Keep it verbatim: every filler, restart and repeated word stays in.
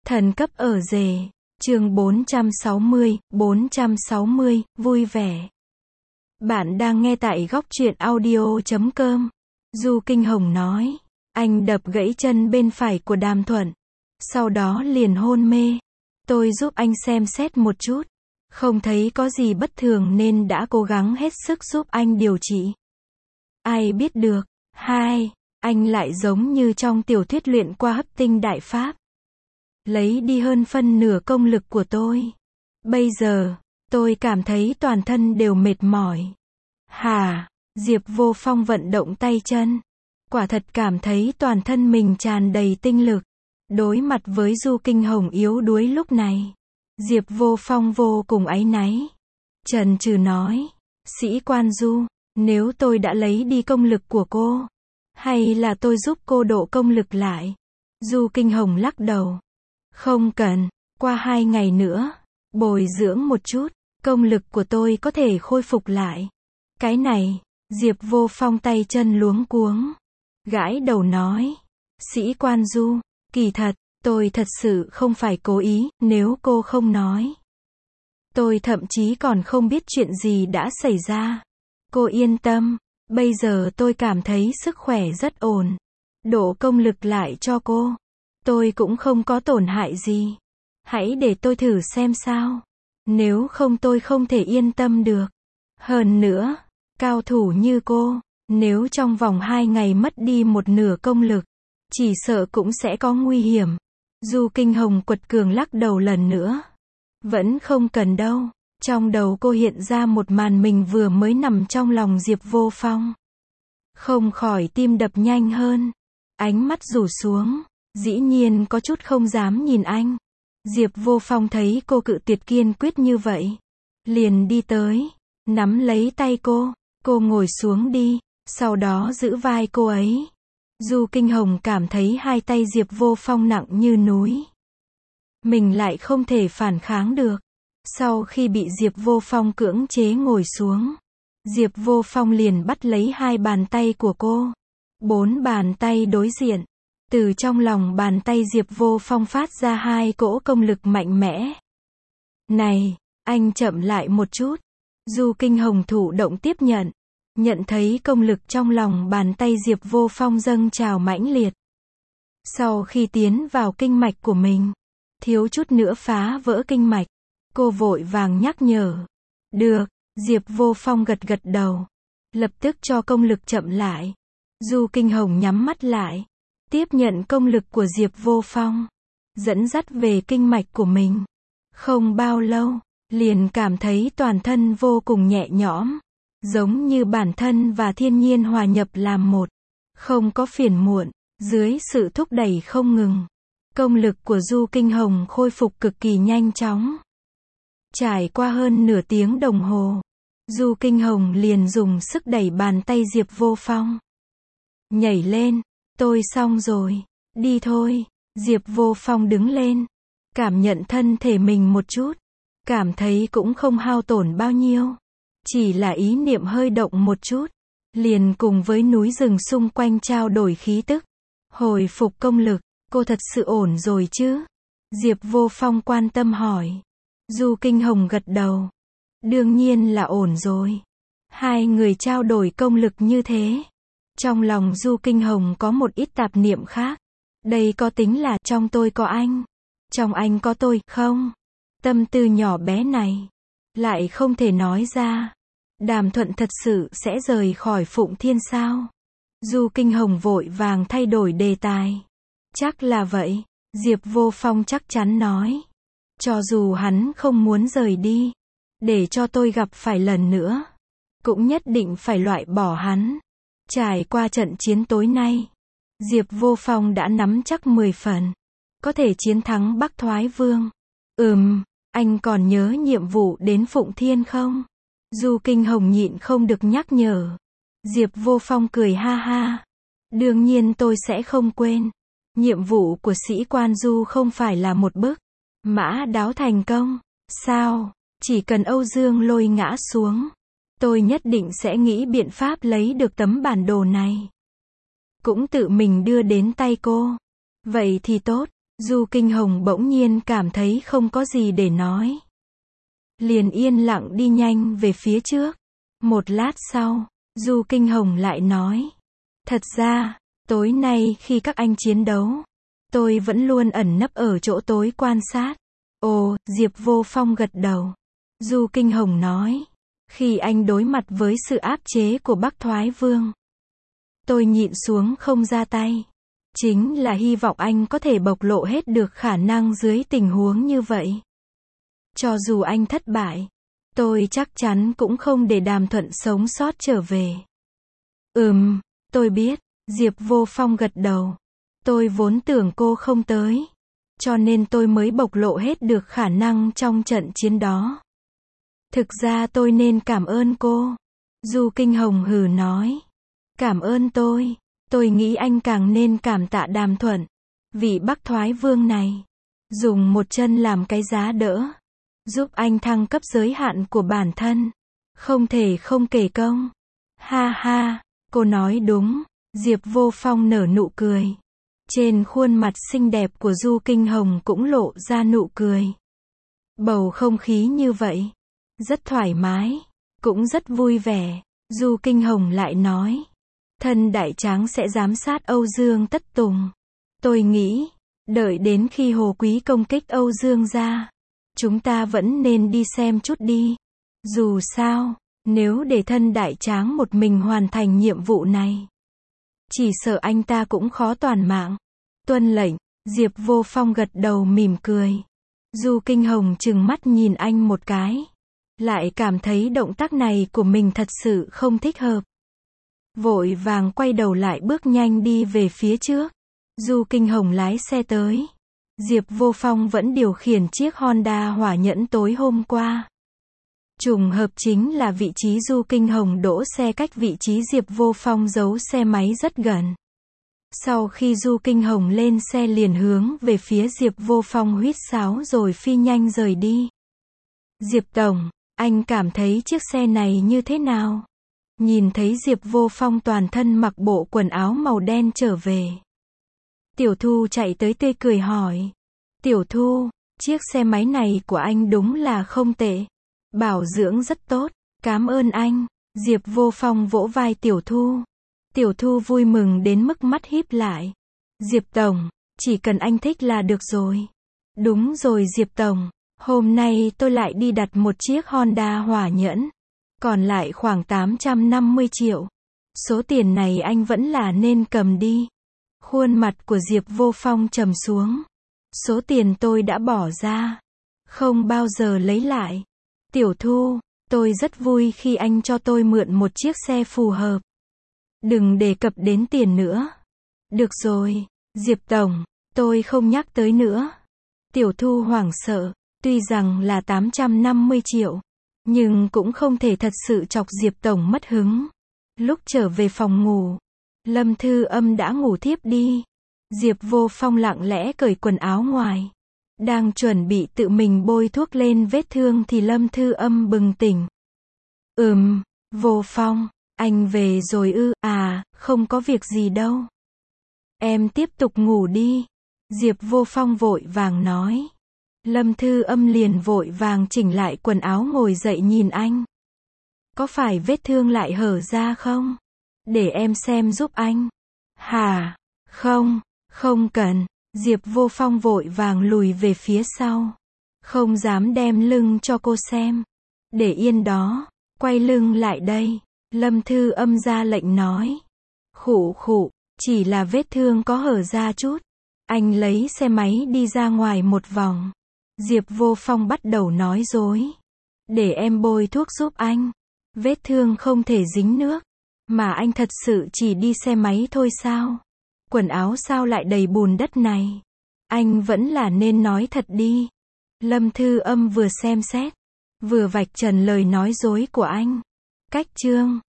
Thần cấp ở rể. Chương bốn trăm sáu mươi, bốn trăm sáu mươi, vui vẻ. Bạn đang nghe tại góc truyện audio chấm com. Du Kinh Hồng nói. Anh đập gãy chân bên phải của Đàm Thuận. Sau đó liền hôn mê. Tôi giúp anh xem xét một chút. Không thấy có gì bất thường nên đã cố gắng hết sức giúp anh điều trị. Ai biết được. Hai, anh lại giống như trong tiểu thuyết luyện qua hấp tinh đại pháp. Lấy đi hơn phân nửa công lực của tôi. Bây giờ, tôi cảm thấy toàn thân đều mệt mỏi. Hà, Diệp Vô Phong vận động tay chân. Quả thật cảm thấy toàn thân mình tràn đầy tinh lực. Đối mặt với Du Kinh Hồng yếu đuối lúc này, Diệp Vô Phong vô cùng áy náy. Chần chừ nói, sĩ quan Du, nếu tôi đã lấy đi công lực của cô, hay là tôi giúp cô độ công lực lại? Du Kinh Hồng lắc đầu. Không cần, qua hai ngày nữa, bồi dưỡng một chút, công lực của tôi có thể khôi phục lại. Cái này, Diệp Vô Phong tay chân luống cuống. Gãi đầu nói, sĩ quan Du, kỳ thật, tôi thật sự không phải cố ý, nếu cô không nói. Tôi thậm chí còn không biết chuyện gì đã xảy ra. Cô yên tâm, bây giờ tôi cảm thấy sức khỏe rất ổn. Độ công lực lại cho cô. Tôi cũng không có tổn hại gì. Hãy để tôi thử xem sao. Nếu không tôi không thể yên tâm được. Hơn nữa, cao thủ như cô, nếu trong vòng hai ngày mất đi một nửa công lực, chỉ sợ cũng sẽ có nguy hiểm. Du Kinh Hồng quật cường lắc đầu lần nữa. Vẫn không cần đâu. Trong đầu cô hiện ra một màn mình vừa mới nằm trong lòng Diệp Vô Phong. Không khỏi tim đập nhanh hơn. Ánh mắt rủ xuống. Dĩ nhiên có chút không dám nhìn anh. Diệp Vô Phong thấy cô cự tuyệt kiên quyết như vậy, liền đi tới, nắm lấy tay cô. Cô ngồi xuống đi, sau đó giữ vai cô ấy. Du Kinh Hồng cảm thấy hai tay Diệp Vô Phong nặng như núi. Mình lại không thể phản kháng được. Sau khi bị Diệp Vô Phong cưỡng chế ngồi xuống, Diệp Vô Phong liền bắt lấy hai bàn tay của cô. Bốn bàn tay đối diện. Từ trong lòng bàn tay Diệp Vô Phong phát ra hai cỗ công lực mạnh mẽ. Này, anh chậm lại một chút. Du Kinh Hồng thụ động tiếp nhận. Nhận thấy công lực trong lòng bàn tay Diệp Vô Phong dâng trào mãnh liệt. Sau khi tiến vào kinh mạch của mình, thiếu chút nữa phá vỡ kinh mạch. Cô vội vàng nhắc nhở. Được, Diệp Vô Phong gật gật đầu. Lập tức cho công lực chậm lại. Du Kinh Hồng nhắm mắt lại. Tiếp nhận công lực của Diệp Vô Phong. Dẫn dắt về kinh mạch của mình. Không bao lâu, liền cảm thấy toàn thân vô cùng nhẹ nhõm. Giống như bản thân và thiên nhiên hòa nhập làm một. Không có phiền muộn. Dưới sự thúc đẩy không ngừng, công lực của Du Kinh Hồng khôi phục cực kỳ nhanh chóng. Trải qua hơn nửa tiếng đồng hồ, Du Kinh Hồng liền dùng sức đẩy bàn tay Diệp Vô Phong. Nhảy lên, tôi xong rồi, đi thôi. Diệp Vô Phong đứng lên, cảm nhận thân thể mình một chút, cảm thấy cũng không hao tổn bao nhiêu. Chỉ là ý niệm hơi động một chút, liền cùng với núi rừng xung quanh trao đổi khí tức. Hồi phục công lực, cô thật sự ổn rồi chứ? Diệp Vô Phong quan tâm hỏi. Du Kinh Hồng gật đầu. Đương nhiên là ổn rồi. Hai người trao đổi công lực như thế. Trong lòng Du Kinh Hồng có một ít tạp niệm khác. Đây có tính là trong tôi có anh, trong anh có tôi không? Tâm tư nhỏ bé này, lại không thể nói ra. Đàm Thuận thật sự sẽ rời khỏi Phụng Thiên sao? Du Kinh Hồng vội vàng thay đổi đề tài. Chắc là vậy, Diệp Vô Phong chắc chắn nói. Cho dù hắn không muốn rời đi, để cho tôi gặp phải lần nữa, cũng nhất định phải loại bỏ hắn. Trải qua trận chiến tối nay, Diệp Vô Phong đã nắm chắc mười phần, có thể chiến thắng Bắc Thoái Vương. Ừm, anh còn nhớ nhiệm vụ đến Phụng Thiên không? Du Kinh Hồng nhịn không được nhắc nhở. Diệp Vô Phong cười ha ha. Đương nhiên tôi sẽ không quên. Nhiệm vụ của sĩ quan Du không phải là một bức mã đáo thành công. Sao? Chỉ cần Âu Dương Lôi ngã xuống, tôi nhất định sẽ nghĩ biện pháp lấy được tấm bản đồ này. Cũng tự mình đưa đến tay cô. Vậy thì tốt. Du Kinh Hồng bỗng nhiên cảm thấy không có gì để nói. Liền yên lặng đi nhanh về phía trước. Một lát sau, Du Kinh Hồng lại nói. Thật ra, tối nay khi các anh chiến đấu, tôi vẫn luôn ẩn nấp ở chỗ tối quan sát. Ồ, Diệp Vô Phong gật đầu. Du Kinh Hồng nói. Khi anh đối mặt với sự áp chế của Bắc Thoái Vương, tôi nhịn xuống không ra tay. Chính là hy vọng anh có thể bộc lộ hết được khả năng dưới tình huống như vậy. Cho dù anh thất bại, tôi chắc chắn cũng không để Đàm Thuận sống sót trở về. Ừm, tôi biết, Diệp Vô Phong gật đầu. Tôi vốn tưởng cô không tới, cho nên tôi mới bộc lộ hết được khả năng trong trận chiến đó. Thực ra tôi nên cảm ơn cô. Du Kinh Hồng hừ nói. Cảm ơn tôi. Tôi nghĩ anh càng nên cảm tạ Đàm Thuận. Vị Bắc Thoái Vương này, dùng một chân làm cái giá đỡ, giúp anh thăng cấp giới hạn của bản thân. Không thể không kể công. Ha ha, cô nói đúng. Diệp Vô Phong nở nụ cười. Trên khuôn mặt xinh đẹp của Du Kinh Hồng cũng lộ ra nụ cười. Bầu không khí như vậy, rất thoải mái, cũng rất vui vẻ. Du Kinh Hồng lại nói. Thân Đại Tráng sẽ giám sát Âu Dương Tất Tùng. Tôi nghĩ, đợi đến khi Hồ Quý công kích Âu Dương ra, chúng ta vẫn nên đi xem chút đi. Dù sao, nếu để Thân Đại Tráng một mình hoàn thành nhiệm vụ này, chỉ sợ anh ta cũng khó toàn mạng. Tuân lệnh. Diệp Vô Phong gật đầu mỉm cười. Du Kinh Hồng trừng mắt nhìn anh một cái, lại cảm thấy động tác này của mình thật sự không thích hợp. Vội vàng quay đầu lại bước nhanh đi về phía trước. Du Kinh Hồng lái xe tới. Diệp Vô Phong vẫn điều khiển chiếc Honda hỏa nhẫn tối hôm qua. Trùng hợp chính là vị trí Du Kinh Hồng đỗ xe cách vị trí Diệp Vô Phong giấu xe máy rất gần. Sau khi Du Kinh Hồng lên xe liền hướng về phía Diệp Vô Phong huýt sáo rồi phi nhanh rời đi. Diệp Tổng, anh cảm thấy chiếc xe này như thế nào? Nhìn thấy Diệp Vô Phong toàn thân mặc bộ quần áo màu đen trở về, Tiểu Thu chạy tới tươi cười hỏi. Tiểu Thu, chiếc xe máy này của anh đúng là không tệ. Bảo dưỡng rất tốt. Cảm ơn anh. Diệp Vô Phong vỗ vai Tiểu Thu. Tiểu Thu vui mừng đến mức mắt híp lại. Diệp Tổng, chỉ cần anh thích là được rồi. Đúng rồi Diệp Tổng, hôm nay tôi lại đi đặt một chiếc Honda hỏa nhẫn. Còn lại khoảng tám trăm năm mươi triệu. Số tiền này anh vẫn là nên cầm đi. Khuôn mặt của Diệp Vô Phong trầm xuống. Số tiền tôi đã bỏ ra, không bao giờ lấy lại. Tiểu Thu, tôi rất vui khi anh cho tôi mượn một chiếc xe phù hợp. Đừng đề cập đến tiền nữa. Được rồi, Diệp Tổng, tôi không nhắc tới nữa. Tiểu Thu hoảng sợ, tuy rằng là tám trăm năm mươi triệu, nhưng cũng không thể thật sự chọc Diệp Tổng mất hứng. Lúc trở về phòng ngủ, Lâm Thư Âm đã ngủ thiếp đi. Diệp Vô Phong lặng lẽ cởi quần áo ngoài, đang chuẩn bị tự mình bôi thuốc lên vết thương thì Lâm Thư Âm bừng tỉnh. Ừm, Vô Phong, anh về rồi ư? À, không có việc gì đâu. Em tiếp tục ngủ đi. Diệp Vô Phong vội vàng nói. Lâm Thư Âm liền vội vàng chỉnh lại quần áo ngồi dậy nhìn anh. Có phải vết thương lại hở ra không? Để em xem giúp anh. Hả? Không, không cần. Diệp Vô Phong vội vàng lùi về phía sau. Không dám đem lưng cho cô xem. Để yên đó, quay lưng lại đây. Lâm Thư Âm ra lệnh nói. Khụ khụ, chỉ là vết thương có hở ra chút. Anh lấy xe máy đi ra ngoài một vòng. Diệp Vô Phong bắt đầu nói dối. Để em bôi thuốc giúp anh. Vết thương không thể dính nước. Mà anh thật sự chỉ đi xe máy thôi sao? Quần áo sao lại đầy bùn đất này? Anh vẫn là nên nói thật đi. Lâm Thư Âm vừa xem xét, vừa vạch trần lời nói dối của anh. Cách chương